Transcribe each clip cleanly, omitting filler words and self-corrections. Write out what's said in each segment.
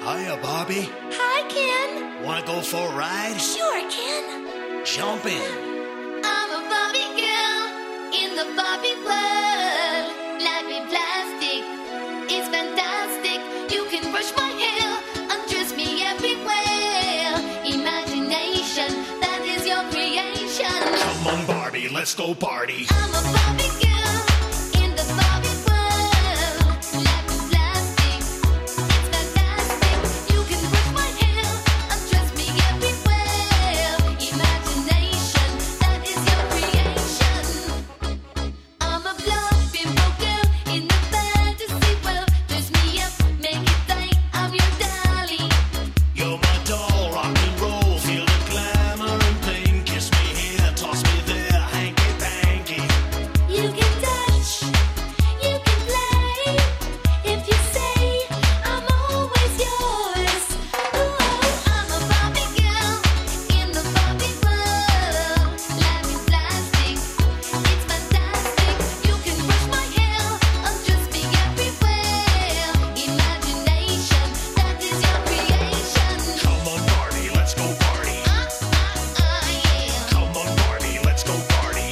Hiya, Barbie. Hi, Ken. Wanna go for a ride? Sure, Ken. Jump in. I'm a Barbie girl in the Barbie world. Life in plastic is fantastic. You can brush my hair, undress me everywhere. Imagination, that is your creation. Come on, Barbie, let's go party. I'm a Barbie girl in the Barbie world. Life in plastic, it's fantastic. You can brush my hair, undress me everywhere. Imagination, that is your creation. I'm a bluffing girl in the fantasy world. Dress me up, make it tight. I'm your dolly. You're my doll, rock and roll. Feel the glamour and bling. Kiss me here, toss me there, hanky panky. You can touch, you can play. If you say I'm always yours. Ooh, I'm a Barbie girl in the Barbie world. Life is plastic, it's fantastic. You can brush my hair, undress me everywhere. Imagination, that is your creation. Come on, Barbie, let's go party. Yeah. Come on, Barbie, let's go party.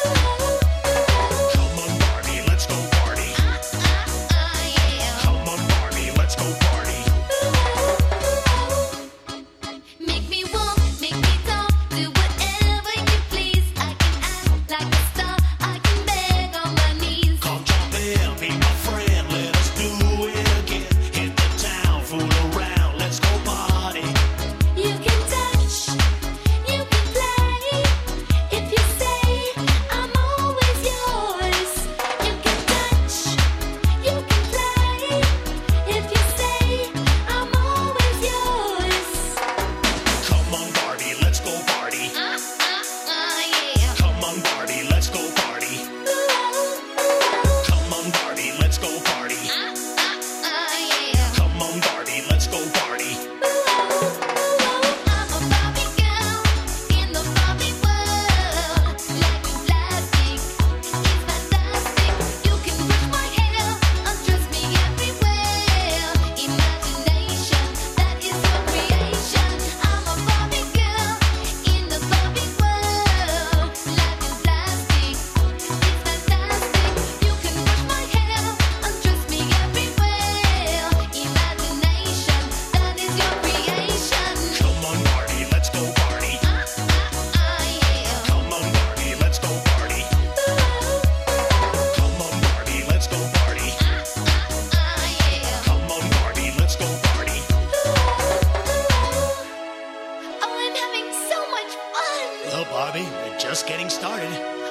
Come on, Barbie, let's go party. Yeah. Come on, Barbie, let's go party. Make me walk, make me talk, do whatever you please. I can act like a star, I can beg on my knees. Come jump in, be my friend, let us do it again. Hit the town, fool around, let's go party. You can touch, you can play. If you say I'm always yours. You can touch, you can play. If you say I'm always yours. Come on, Barbie, let's go party. Yeah. Come on, Barbie, let's go party. Come on, Barbie, let's go party. Yeah. Come on, Barbie, let's go party. I'm a Barbie girl in the Barbie world. Life in plastic, it's fantastic. You can brush my hair, undress me everywhere. Imagination, that is your creation. I'm a Barbie girl in the Barbie world. Life in plastic, it's fantastic. You can brush my hair, undress me everywhere. Imagination, that is your creation. Come on, Barbie, let's go party. Yeah. Come on, Barbie, let's go party. Come on, Barbie, let's go party. Yeah. Come on, Barbie, let's go party. Oh, I'm having so much fun. Well, Barbie, we're just getting started.